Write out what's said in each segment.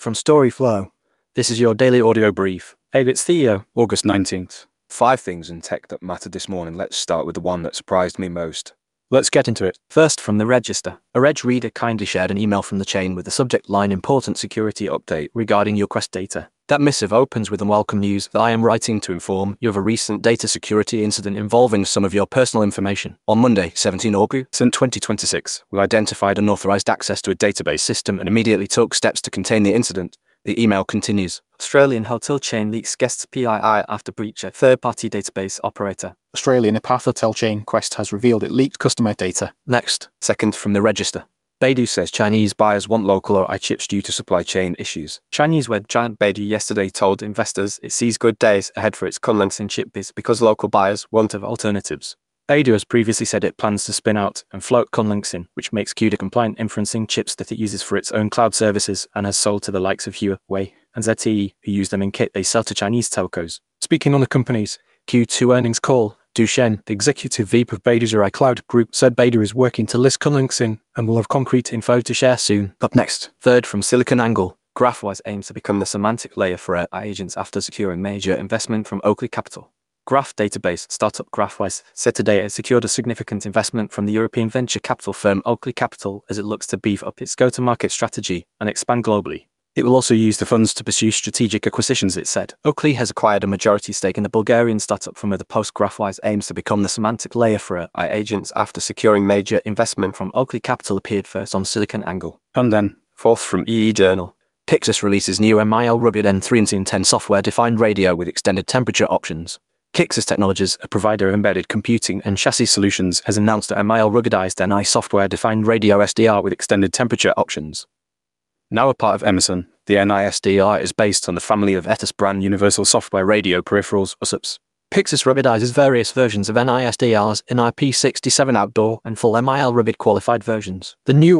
From Storyflow, this is your daily audio brief. Hey, it's Theo. August 19th. 5 things in tech that mattered this morning. Let's start with the one that surprised me most. Let's get into it. First, from the Register. A Reg reader kindly shared an email from the chain with the subject line "Important security update regarding your Quest data." That missive opens with unwelcome news that I am writing to inform you of a recent data security incident involving some of your personal information. On Monday, 17 August 2026, we identified unauthorized access to a database system and immediately took steps to contain the incident. The email continues. Australian hotel chain leaks guests' PII after breach at third-party database operator. Australian Apath hotel chain Quest has revealed it leaked customer data. Next, second from the Register. Baidu says Chinese buyers want local AI chips due to supply chain issues. Chinese web giant Baidu yesterday told investors it sees good days ahead for its Kunlunxin chip biz because local buyers won't have alternatives. Baidu has previously said it plans to spin out and float Kunlunxin, which makes CUDA-compliant inferencing chips that it uses for its own cloud services and has sold to the likes of Huawei and ZTE, who use them in kit they sell to Chinese telcos. Speaking on the company's Q2 earnings call, Du Shen, the executive VP of Baidu's AI Cloud Group, said Baidu is working to list Kunlunxin and will have concrete info to share soon. Up next, third from SiliconANGLE. GraphWise aims to become the semantic layer for AI agents after securing major investment from Oakley Capital. Graph database startup GraphWise said today it secured a significant investment from the European venture capital firm Oakley Capital as it looks to beef up its go-to-market strategy and expand globally. It will also use the funds to pursue strategic acquisitions, it said. Oakley has acquired a majority stake in the Bulgarian startup from where the post-GraphWise aims to become the semantic layer for AI agents after securing major investment from Oakley Capital appeared first on SiliconANGLE. And then, fourth from EE Journal. Pixis releases new MIL Rugged N3 and N10 software-defined radio with extended temperature options. Kixis Technologies, a provider of embedded computing and chassis solutions, has announced that MIL ruggedized NI software-defined radio SDR with extended temperature options. now a part of Emerson, the NISDR is based on the family of Etis brand Universal Software Radio Peripherals, USUPs. Pixis ruggedizes various versions of NISDRs in IP67 outdoor and full MIL rugged qualified versions. The new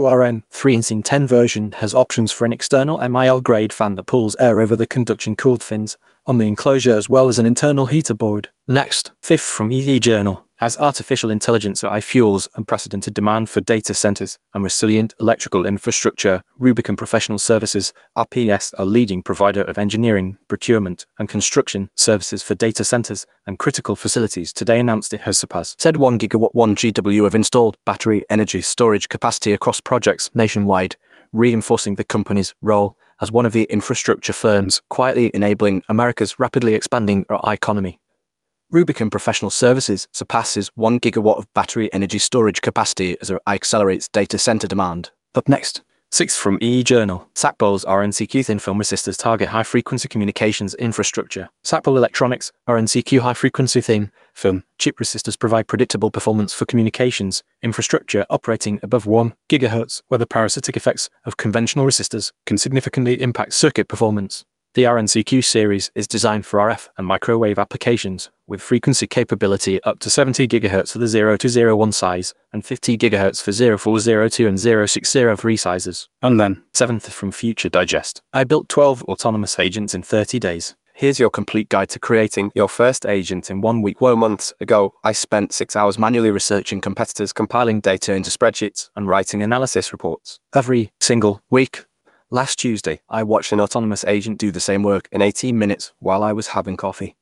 RN3 10 version has options for an external MIL grade fan that pulls air over the conduction cooled fins on the enclosure as well as an internal heater board. Next, fifth from EE Journal. As artificial intelligence AI fuels unprecedented demand for data centers and resilient electrical infrastructure, Rubicon Professional Services, RPS, a leading provider of engineering, procurement, and construction services for data centers and critical facilities, today announced it has surpassed said 1 gigawatt 1 GW of installed battery energy storage capacity across projects nationwide, reinforcing the company's role as one of the infrastructure firms quietly enabling America's rapidly expanding AI economy. Rubicon Professional Services surpasses 1 gigawatt of battery energy storage capacity as it accelerates data center demand. Up next, sixth from EE Journal. SACPOL's RNCQ thin film resistors target high-frequency communications infrastructure. SACPOL Electronics RNCQ high-frequency thin film chip resistors provide predictable performance for communications infrastructure operating above 1 GHz, where the parasitic effects of conventional resistors can significantly impact circuit performance. The RNCQ series is designed for RF and microwave applications, with frequency capability up to 70 GHz for the 0201 size and 50 GHz for 0402 and 0603 sizes. And then, seventh from Future Digest. I built 12 autonomous agents in 30 days. Here's your complete guide to creating your first agent in 1 week. Months ago, I spent 6 hours manually researching competitors, compiling data into spreadsheets, and writing analysis reports. Every single week. Last Tuesday, I watched an autonomous agent do the same work in 18 minutes while I was having coffee.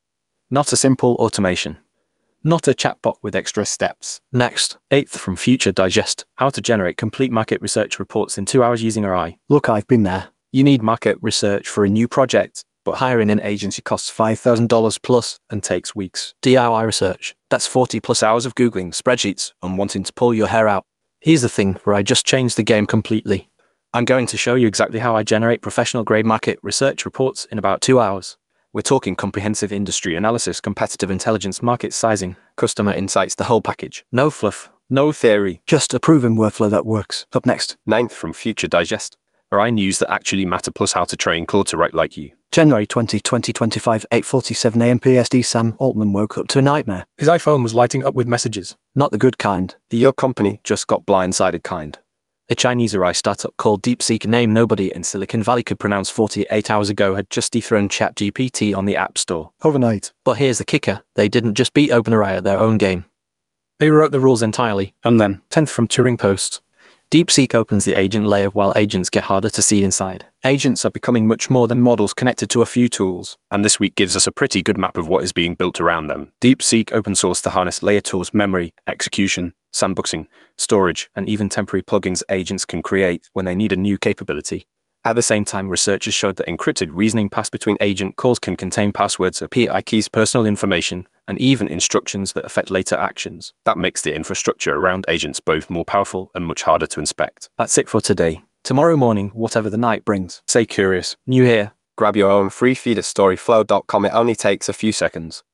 Not a simple automation. Not a chatbot with extra steps. Next, eighth from Future Digest. How to generate complete market research reports in 2 hours using AI. Look, I've been there. You need market research for a new project, but hiring an agency costs $5,000 plus and takes weeks. DIY research. That's 40 plus hours of Googling spreadsheets and wanting to pull your hair out. Here's the thing where I just changed the game completely. I'm going to show you exactly how I generate professional-grade market research reports in about 2 hours. We're talking comprehensive industry analysis, competitive intelligence, market sizing, customer insights, the whole package. No fluff, no theory, just a proven workflow that works. Up next, ninth from Future Digest. AI news that actually matter plus how to train Claude to write like you. January 20, 2025, 8:47 a.m. PSD. Sam Altman woke up to a nightmare. his iPhone was lighting up with messages. Not the good kind. The your company just got blindsided kind. A Chinese AI startup called DeepSeek, a name nobody in Silicon Valley could pronounce 48 hours ago, had just dethroned ChatGPT on the App Store. Overnight. But here's the kicker, they didn't just beat OpenAI at their own game. They rewrote the rules entirely. And then, 10th from Turing Post. DeepSeek opens the agent layer while agents get harder to see inside. Agents are becoming much more than models connected to a few tools. And this week gives us a pretty good map of what is being built around them. DeepSeek open source to harness layer tools, memory, execution, sandboxing, storage, and even temporary plugins agents can create when they need a new capability. At the same time, researchers showed that encrypted reasoning passed between agent calls can contain passwords, API keys, personal information, and even instructions that affect later actions. That makes the infrastructure around agents both more powerful and much harder to inspect. That's it for today. Tomorrow morning, whatever the night brings. Stay curious. New here. Grab your own free feed at storyflow.com. It only takes a few seconds.